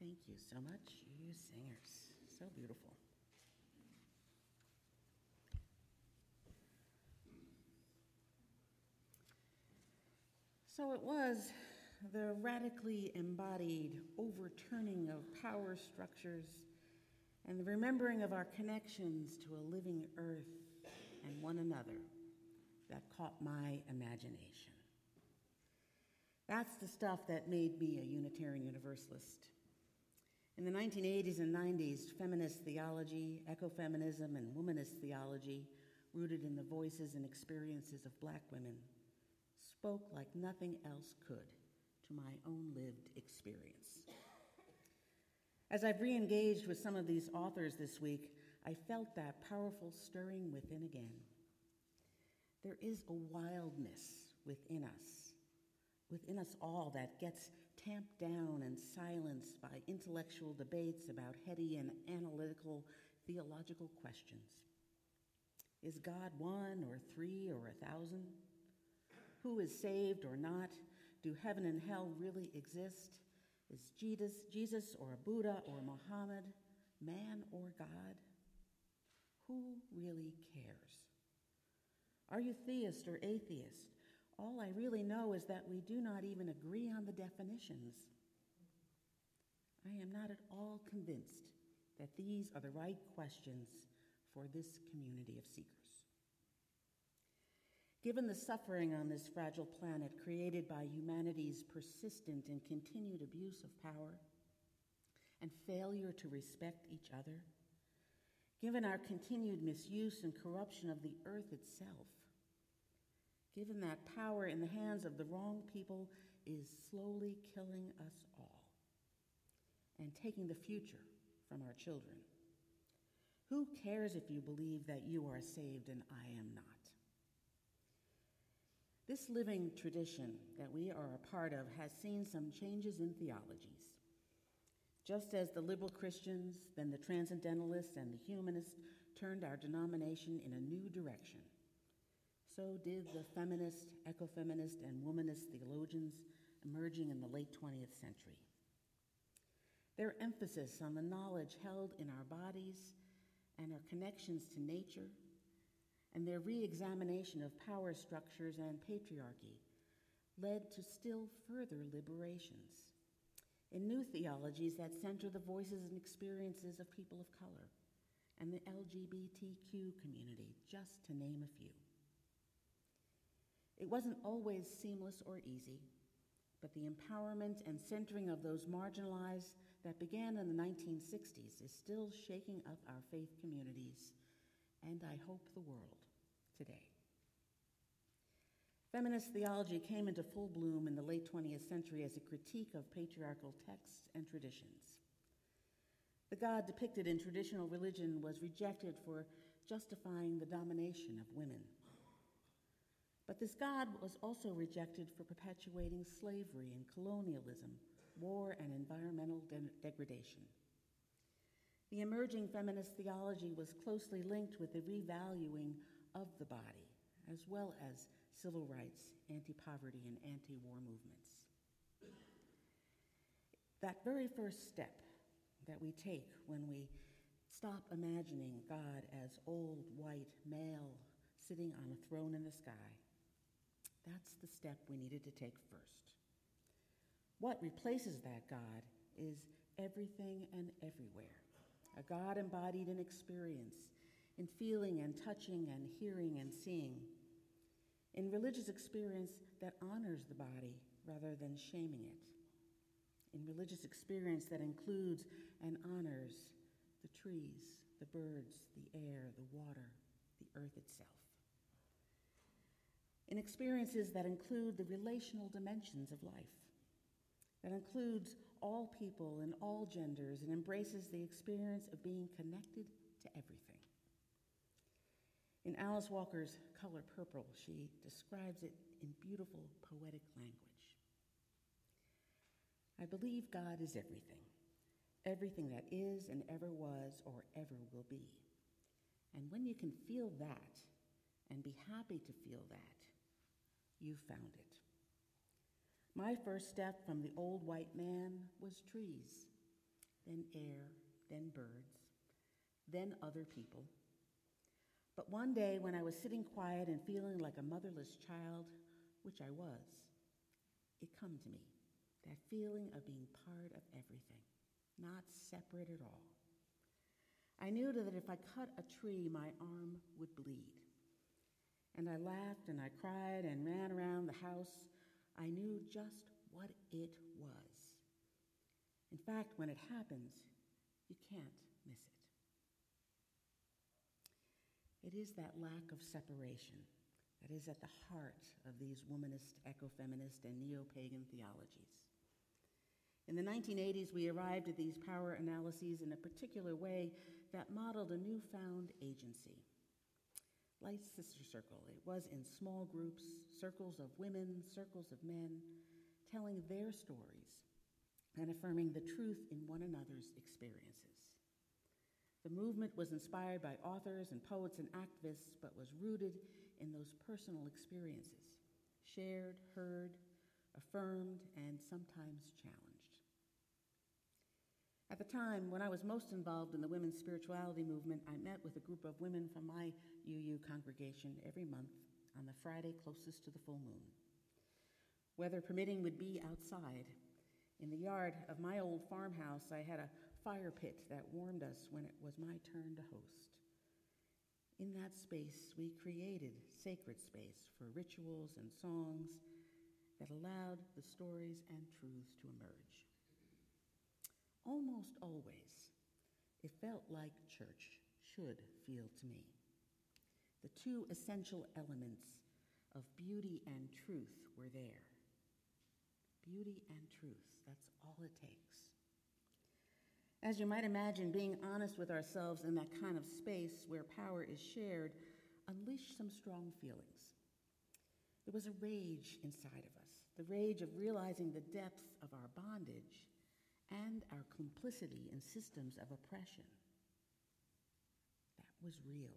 Thank you so much, you singers. So beautiful. So it was the radically embodied overturning of power structures and the remembering of our connections to a living earth and one another that caught my imagination. That's the stuff that made me a Unitarian Universalist. In the 1980s and 90s, feminist theology, ecofeminism, and womanist theology, rooted in the voices and experiences of Black women, spoke like nothing else could to my own lived experience. As I've re-engaged with some of these authors this week, I felt that powerful stirring within again. There is a wildness within us all that gets tamped down and silenced by intellectual debates about heady and analytical theological questions. Is God one or three or 1,000? Who is saved or not? Do heaven and hell really exist? Is Jesus or a Buddha or Muhammad, man or God? Who really cares? Are you theist or atheist? All I really know is that we do not even agree on the definitions. I am not at all convinced that these are the right questions for this community of seekers. Given the suffering on this fragile planet created by humanity's persistent and continued abuse of power and failure to respect each other, given our continued misuse and corruption of the earth itself, given that power in the hands of the wrong people is slowly killing us all and taking the future from our children, who cares if you believe that you are saved and I am not? This living tradition that we are a part of has seen some changes in theologies. Just as the liberal Christians, then the transcendentalists and the humanists turned our denomination in a new direction, so did the feminist, ecofeminist, and womanist theologians emerging in the late 20th century. Their emphasis on the knowledge held in our bodies and our connections to nature, and their re-examination of power structures and patriarchy led to still further liberations in new theologies that center the voices and experiences of people of color and the LGBTQ community, just to name a few. It wasn't always seamless or easy, but the empowerment and centering of those marginalized that began in the 1960s is still shaking up our faith communities, and I hope the world today. Feminist theology came into full bloom in the late 20th century as a critique of patriarchal texts and traditions. The God depicted in traditional religion was rejected for justifying the domination of women. But this God was also rejected for perpetuating slavery and colonialism, war and environmental degradation. The emerging feminist theology was closely linked with the revaluing of the body, as well as civil rights, anti-poverty, and anti-war movements. That very first step that we take when we stop imagining God as old, white, male, sitting on a throne in the sky, that's the step we needed to take first. What replaces that God is everything and everywhere, a God embodied in experience, in feeling and touching and hearing and seeing, in religious experience that honors the body rather than shaming it, in religious experience that includes and honors the trees, the birds, the air, the water, the earth itself, in experiences that include the relational dimensions of life, that includes all people and all genders and embraces the experience of being connected to everything. In Alice Walker's Color Purple, she describes it in beautiful poetic language. I believe God is everything, everything that is and ever was or ever will be. And when you can feel that and be happy to feel that, you've found it. My first step from the old white man was trees. then air, then birds, then other people. But one day when I was sitting quiet and feeling like a motherless child, which I was, it come to me, that feeling of being part of everything, not separate at all. I knew that if I cut a tree, my arm would bleed. And I laughed and I cried and ran around the house. I knew just what it was. In fact, when it happens, you can't miss it. It is that lack of separation that is at the heart of these womanist, ecofeminist, and neo-pagan theologies. In the 1980s, we arrived at these power analyses in a particular way that modeled a newfound agency. Like Sister Circle, it was in small groups, circles of women, circles of men, telling their stories and affirming the truth in one another's experiences. The movement was inspired by authors and poets and activists, but was rooted in those personal experiences, shared, heard, affirmed, and sometimes challenged. At the time, when I was most involved in the women's spirituality movement, I met with a group of women from my UU congregation every month on the Friday closest to the full moon. Weather permitting, would be outside. In the yard of my old farmhouse, I had a fire pit that warmed us when it was my turn to host. In that space, we created sacred space for rituals and songs that allowed the stories and truths to emerge. Almost always, it felt like church should feel to me. The two essential elements of beauty and truth were there. Beauty and truth, that's all it takes. As you might imagine, being honest with ourselves in that kind of space where power is shared unleashed some strong feelings. There was a rage inside of us, the rage of realizing the depth of our bondage and our complicity in systems of oppression. That was real.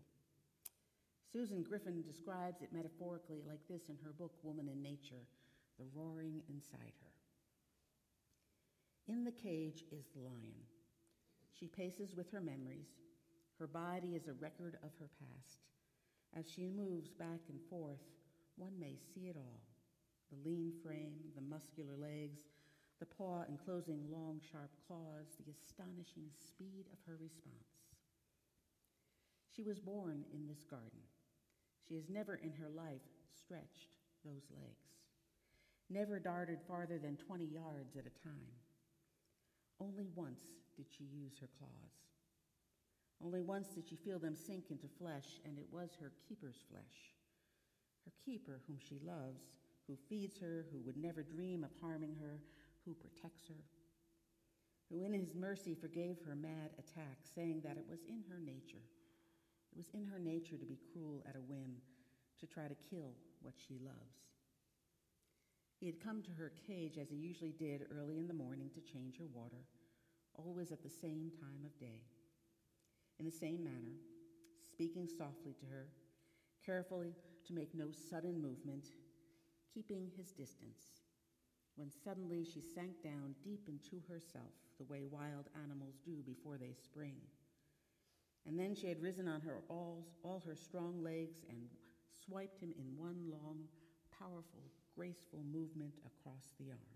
Susan Griffin describes it metaphorically like this in her book, Woman in Nature, the roaring inside her. In the cage is the lion. She paces with her memories. Her body is a record of her past. As she moves back and forth, one may see it all. The lean frame, the muscular legs, the paw enclosing long, sharp claws, the astonishing speed of her response. She was born in this garden. She has never in her life stretched those legs, never darted farther than 20 yards at a time. Only once did she use her claws. Only once did she feel them sink into flesh, and it was her keeper's flesh. Her keeper, whom she loves, who feeds her, who would never dream of harming her, who protects her, who in his mercy forgave her mad attack, saying that it was in her nature. It was in her nature to be cruel at a whim, to try to kill what she loves. He had come to her cage as he usually did early in the morning to change her water, always at the same time of day. In the same manner, speaking softly to her, carefully to make no sudden movement, keeping his distance, when suddenly she sank down deep into herself the way wild animals do before they spring. And then she had risen on her all her strong legs and swiped him in one long, powerful, graceful movement across the arm.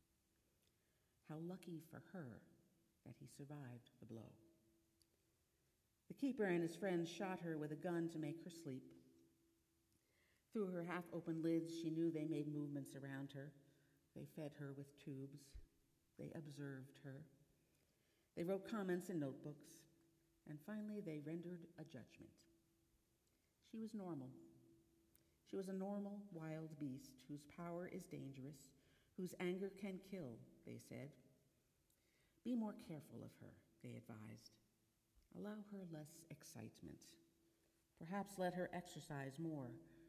How lucky for her that he survived the blow. The keeper and his friends shot her with a gun to make her sleep. Through her half-open lids, she knew they made movements around her. They fed her with tubes. They observed her. They wrote comments in notebooks. And finally, they rendered a judgment. She was normal. She was a normal wild beast whose power is dangerous, whose anger can kill, they said. Be more careful of her, they advised. Allow her less excitement. Perhaps let her exercise more.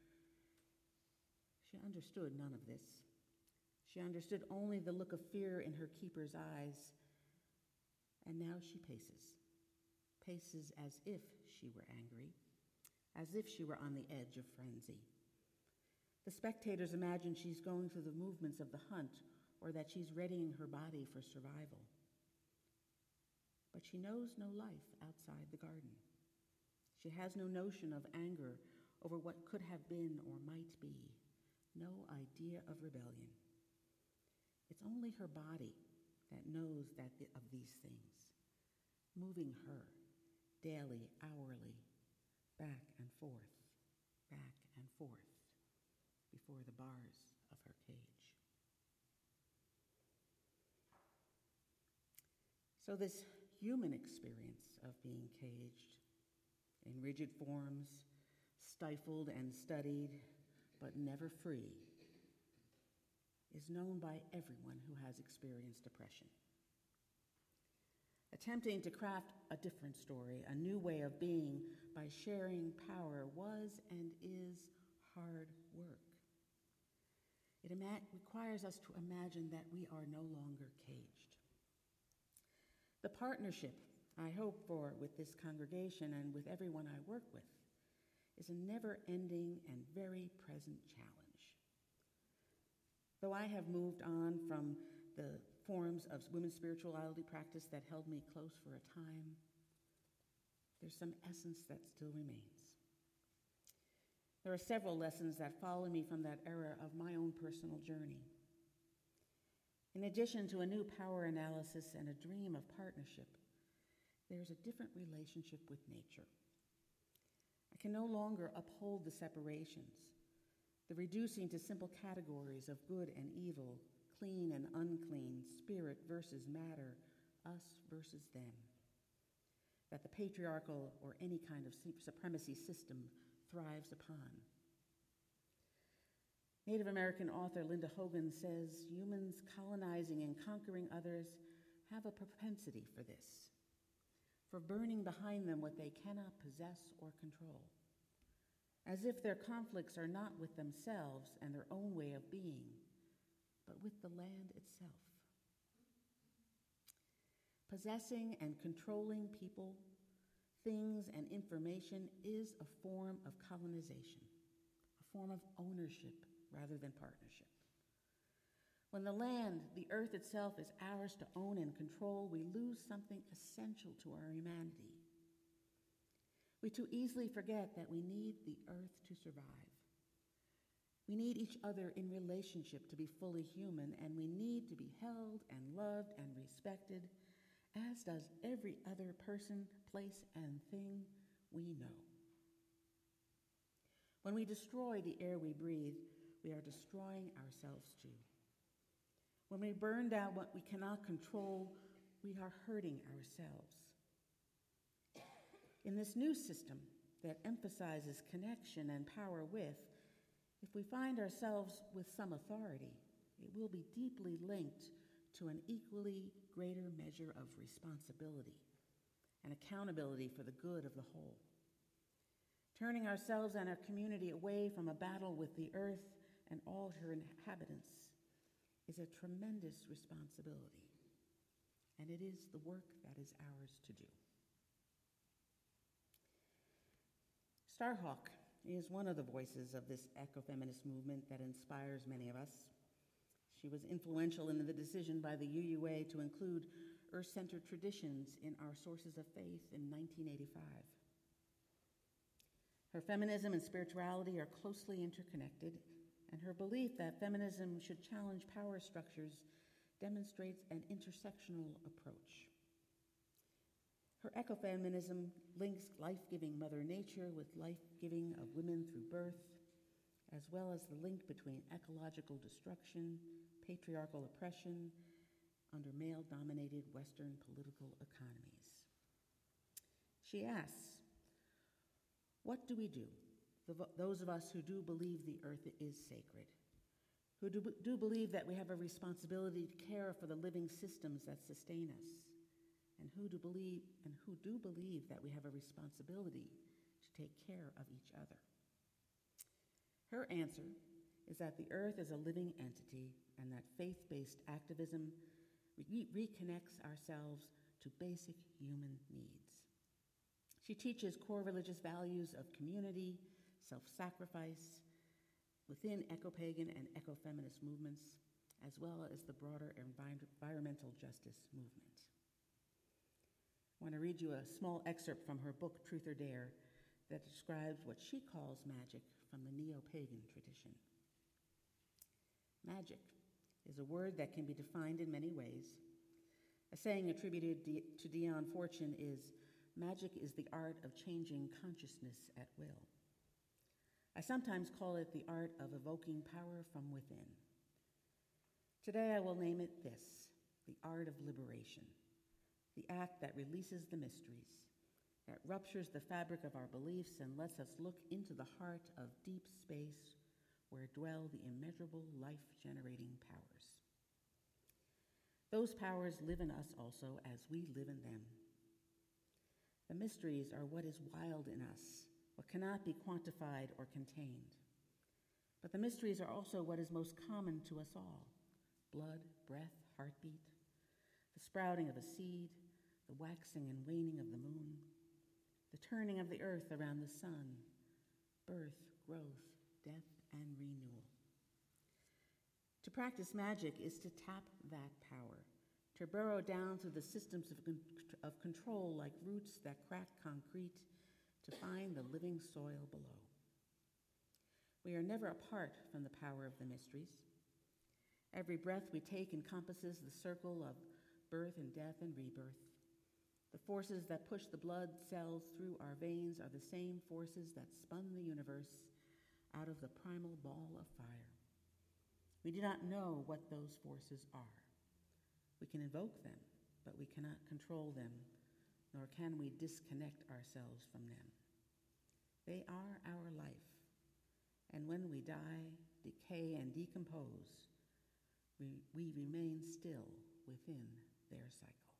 She understood none of this. She understood only the look of fear in her keeper's eyes. And now she paces as if she were angry, as if she were on the edge of frenzy. The spectators imagine she's going through the movements of the hunt or that she's readying her body for survival. but she knows no life outside the garden. She has no notion of anger over what could have been or might be, no idea of rebellion. It's only her body that knows of these things, moving her daily, hourly, back and forth before the bars of her cage. So this human experience of being caged in rigid forms, stifled and studied, but never free, is known by everyone who has experienced oppression. Attempting to craft a different story, a new way of being by sharing power was and is hard work. It requires us to imagine that we are no longer caged. The partnership I hope for with this congregation and with everyone I work with is a never-ending and very present challenge. Though I have moved on from the forms of women's spirituality practice that held me close for a time, there's some essence that still remains. There are several lessons that follow me from that era of my own personal journey. In addition to a new power analysis and a dream of partnership, there's a different relationship with nature. I can no longer uphold the separations, the reducing to simple categories of good and evil, clean and unclean, spirit versus matter, us versus them, that the patriarchal or any kind of supremacy system thrives upon. Native American author Linda Hogan says humans colonizing and conquering others have a propensity for this, for burning behind them what they cannot possess or control, as if their conflicts are not with themselves and their own way of being, but with the land itself. Possessing and controlling people, things, and information is a form of colonization, a form of ownership rather than partnership. When the land, the earth itself, is ours to own and control, we lose something essential to our humanity. We too easily forget that we need the earth to survive. We need each other in relationship to be fully human, and we need to be held and loved and respected, as does every other person, place, and thing we know. When we destroy the air we breathe, we are destroying ourselves too. When we burn down what we cannot control, we are hurting ourselves. In this new system that emphasizes connection and power with, if we find ourselves with some authority, it will be deeply linked to an equally greater measure of responsibility and accountability for the good of the whole. Turning ourselves and our community away from a battle with the earth and all her inhabitants is a tremendous responsibility, and it is the work that is ours to do. Starhawk is one of the voices of this ecofeminist movement that inspires many of us. She was influential in the decision by the UUA to include Earth-centered traditions in our sources of faith in 1985. Her feminism and spirituality are closely interconnected, and her belief that feminism should challenge power structures demonstrates an intersectional approach. Her ecofeminism links life-giving Mother Nature with life-giving of women through birth, as well as the link between ecological destruction, patriarchal oppression under male-dominated Western political economies. She asks, what do we do, those of us who do believe the earth is sacred, who do believe that we have a responsibility to care for the living systems that sustain us, and who do believe that we have a responsibility to take care of each other? Her answer is that the earth is a living entity and that faith-based activism reconnects ourselves to basic human needs. She teaches core religious values of community, self-sacrifice within eco-pagan and eco-feminist movements, as well as the broader environmental justice movement. I want to read you a small excerpt from her book, Truth or Dare, that describes what she calls magic from the neo-pagan tradition. Magic is a word that can be defined in many ways. A saying attributed to Dion Fortune is, "Magic is the art of changing consciousness at will." I sometimes call it the art of evoking power from within. Today I will name it this, the art of liberation, the act that releases the mysteries, that ruptures the fabric of our beliefs and lets us look into the heart of deep space where dwell the immeasurable life-generating powers. Those powers live in us also as we live in them. The mysteries are what is wild in us, what cannot be quantified or contained. But the mysteries are also what is most common to us all: blood, breath, heartbeat, the sprouting of a seed, the waxing and waning of the moon, the turning of the earth around the sun, birth, growth, death, and renewal. To practice magic is to tap that power, to burrow down through the systems of control like roots that crack concrete, to find the living soil below. We are never apart from the power of the mysteries. Every breath we take encompasses the circle of birth and death and rebirth. The forces that push the blood cells through our veins are the same forces that spun the universe out of the primal ball of fire. We do not know what those forces are. We can invoke them, but we cannot control them, nor can we disconnect ourselves from them. They are our life, and when we die, decay, and decompose, we remain still within their cycle.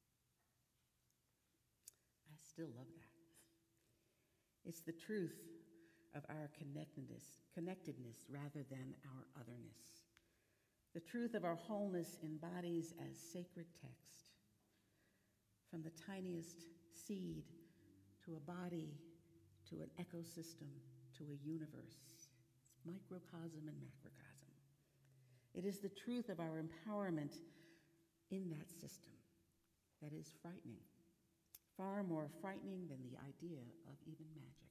I still love that. It's the truth of our connectedness rather than our otherness. The truth of our wholeness in bodies as sacred text. From the tiniest seed to a body, to an ecosystem, to a universe. It's microcosm and macrocosm. It is the truth of our empowerment in that system that is frightening, far more frightening than the idea of even magic.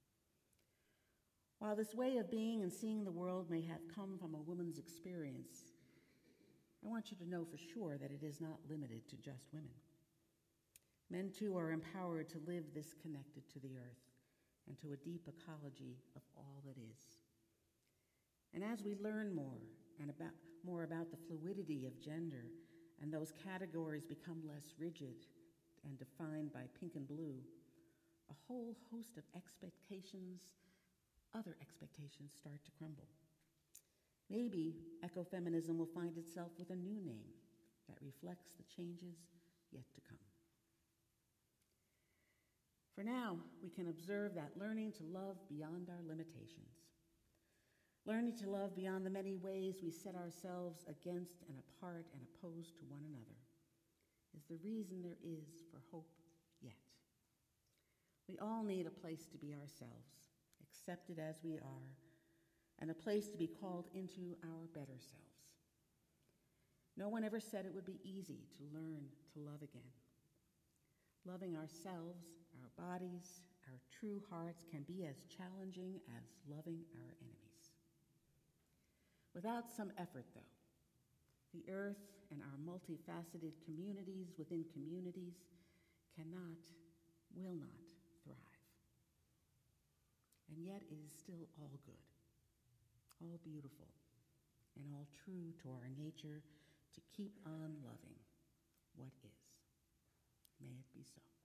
While this way of being and seeing the world may have come from a woman's experience, I want you to know for sure that it is not limited to just women. Men, too, are empowered to live this connected to the earth and to a deep ecology of all that is. And as we learn more about the fluidity of gender, and those categories become less rigid and defined by pink and blue, a whole host of other expectations start to crumble. Maybe ecofeminism will find itself with a new name that reflects the changes yet to come. For now, we can observe that learning to love beyond our limitations, learning to love beyond the many ways we set ourselves against and apart and opposed to one another, is the reason there is for hope yet. We all need a place to be ourselves, accepted as we are, and a place to be called into our better selves. No one ever said it would be easy to learn to love again. Loving ourselves, our bodies, our true hearts can be as challenging as loving our enemies. Without some effort, though, the earth and our multifaceted communities within communities will not thrive. And yet it is still all good, all beautiful, and all true to our nature to keep on loving what is. May it be so.